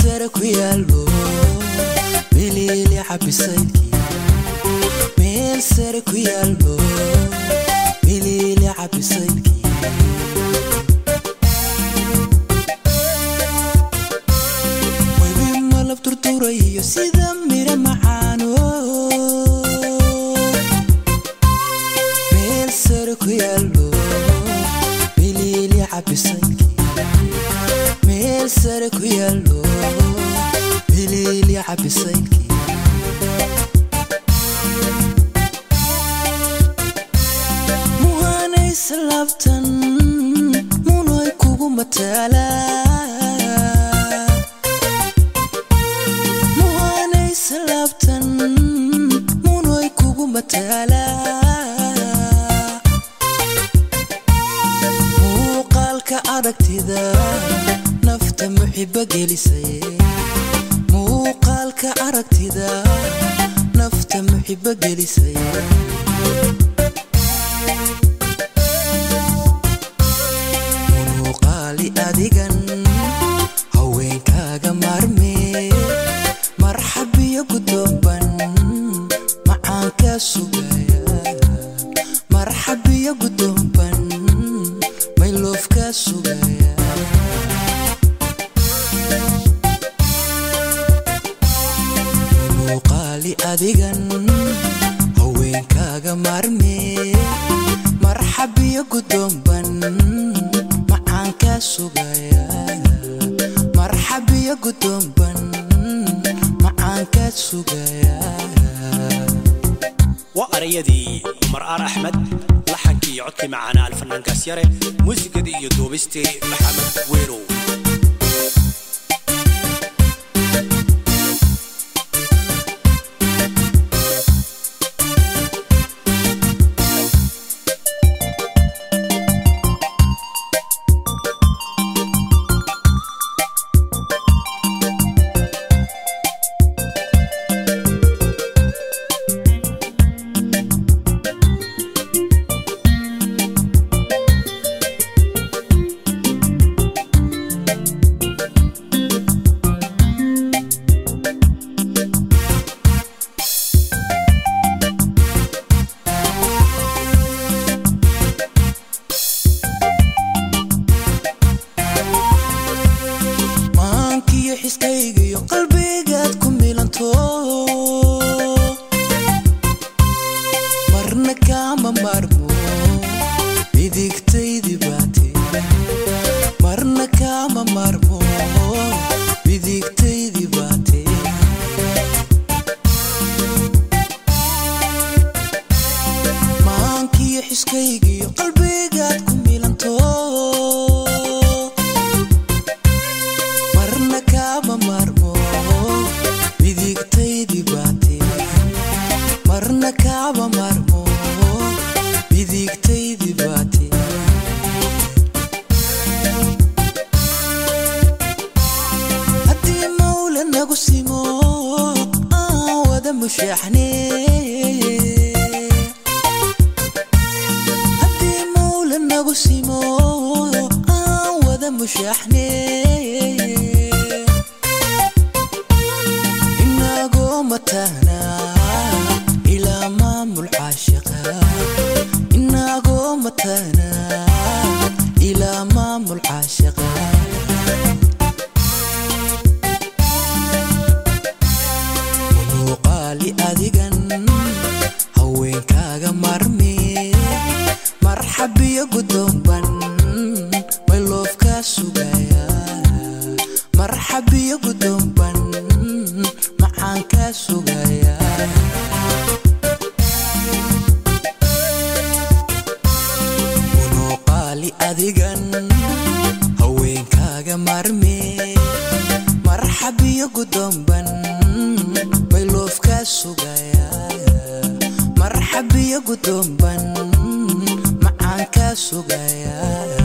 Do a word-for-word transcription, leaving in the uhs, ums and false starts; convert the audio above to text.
sare ku yaalo bilili xabisayki meel sare ku yaalo bilili xabisayki way malab turturayo sida mira macaano meel sare ku yaalo bilili xabisayki meel sare ku yaalo bilili xabisayki muhanay salabtan munoy kugu matala muhanay salabtan munoy kugu matala muuqaalka aragtida nafta muxiba gelisay muuqaalka aragtida nafta muxiba gelisay muuqaali adigan haweenkaaga marme marxabiyo gudooban macaan ka sugaya marxabiyo gudooban mayloof ka sugaya muuqaali adigan haweenkaaga marme marxabiyo gudooban macaan ka sugaya marxabiyo gudooban macaan ka sugaya وأريدي مرآر أحمد لحنكي عدكي معنا الفنان كاسيري موسيقى دي يدوبستي محمد ويرو qalbigaad ku milanto marna kama marmo bidigtaydi baate marna kama marmo bidigtaydi baate maankiyo xiskaygiyo qalbigaad ku milanto marna kama marmo bidigtaydi baate marna kama marmo bidigtaydi baate haddii mawla nagu simo aan wada mushaxne haddii mawla nagu simo aan wada mushaxne متانا إلى مام العاشقة إنا قومتنا إلى مام العاشقة ونوقالي أذيقن هوين كاغا مرمي مرحب يا قدوبا ميلوف كاسوغايا مرحب يا قدوبا معان كاسوغايا ونوقالي أذيقن هوين كاغا مرمي مرحب يا قدوبا ميلوف كاسوغايا مرحب يا قدوبا معان كاسوغايا